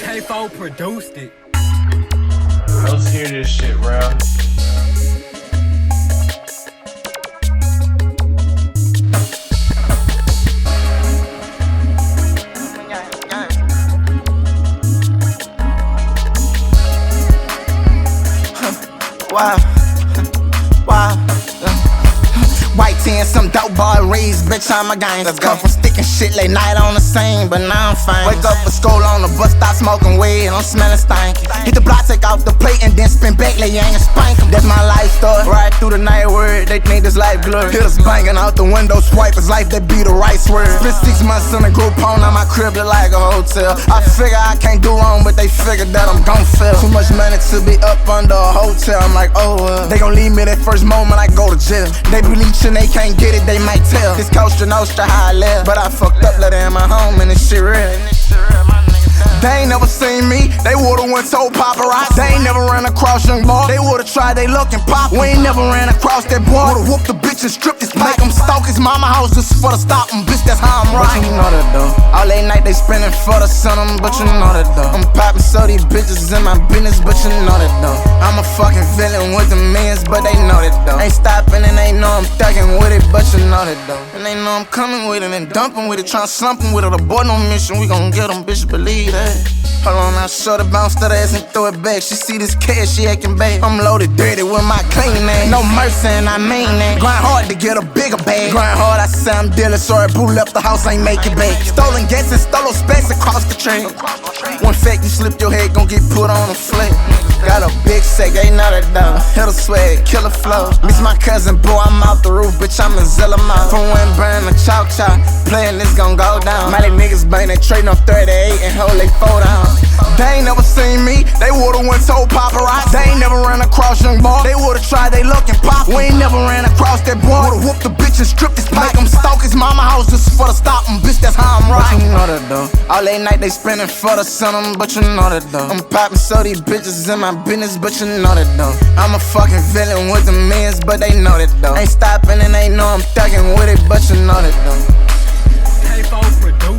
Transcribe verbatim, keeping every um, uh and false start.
K four produced it. Let's hear this shit, bro. Wow, wow. White ten, some dope boy raised, bitch, I'm a gang. Let's go. Come from sticking shit late night on the scene, but now I'm fine. Wake up for school on the bus, stop smoking weed, I'm smelling stanky. Hit the block, take out the plate, and then spin back, lay yang and spank 'em. That's my life story. Ride through the night word, they think this life glory. Hit us banging out the window, swipe his life, that be the right word. Spent six months in a group home, now my crib look like a hotel. I figure I can't do wrong, but they figured that I'm gon' fail. Too much money to be up under a hotel, I'm like, oh well. They gon' leave me that first moment I go to jail. They be leeching, they can't get it, they might tell. It's Costa Nostra how I live, but I fucked up, let her in my home, and this shit real. They ain't never seen me, they would've went told paparazzi. They ain't never ran across young boy, they would've tried they luck and pop. We ain't never ran across that boy, would've whooped the bitch and stripped his pipe. Make him stalk his mama house just for to stop him, bitch, that's how I'm right. But you know that though, all late night they spending for the sun, but you know that though. I'm poppin' so these bitches in my business, but you know that though. I'm a fucking villain with the millions, but they know that though. Ain't stopping and they know I'm thuggin' with it, but you know that though. And they know I'm coming with it and dumping with it, tryna slump 'em with it. A boy no mission, we gon' get 'em, bitch, believe that. Hold on, I shorty bounced that ass and throw it back. She see this cash, she acting bad. I'm loaded dirty with my clean name. No mercy and I mean that. Grind hard to get a bigger bag. Grind hard, I say I'm dealing. Sorry, boo left the house, ain't make it back. Stolen gas and stole specs across the train. One fact, you slipped your head, gon' get put on a flat. Got a big sack, ain't not a dog. Hit a swag, kill a flow. Miss my cousin, bro, I'm out the roof, bitch, I'm in Zilla mouth. From when burn the chalk chop, playin' this gon' go down. My niggas bang, they trading up thirty-eight and hold they four down. They ain't never seen me, they would've went told paparazzi. They ain't never ran across young boy, they would've tried they luck and pop. We ain't never ran across that boy, would've whooped the bitch and stripped his pipe. Make him stalk his mama house just for to stop him, bitch, that's how I'm right. But you know that though, all late night they spending for the sun, but you know that though. I'm poppin' so these bitches in my business, but you know that though. I'm a fucking villain with the millions, but they know that though. Ain't stopping and they know I'm thuggin' with it, but you know that though. K four produced.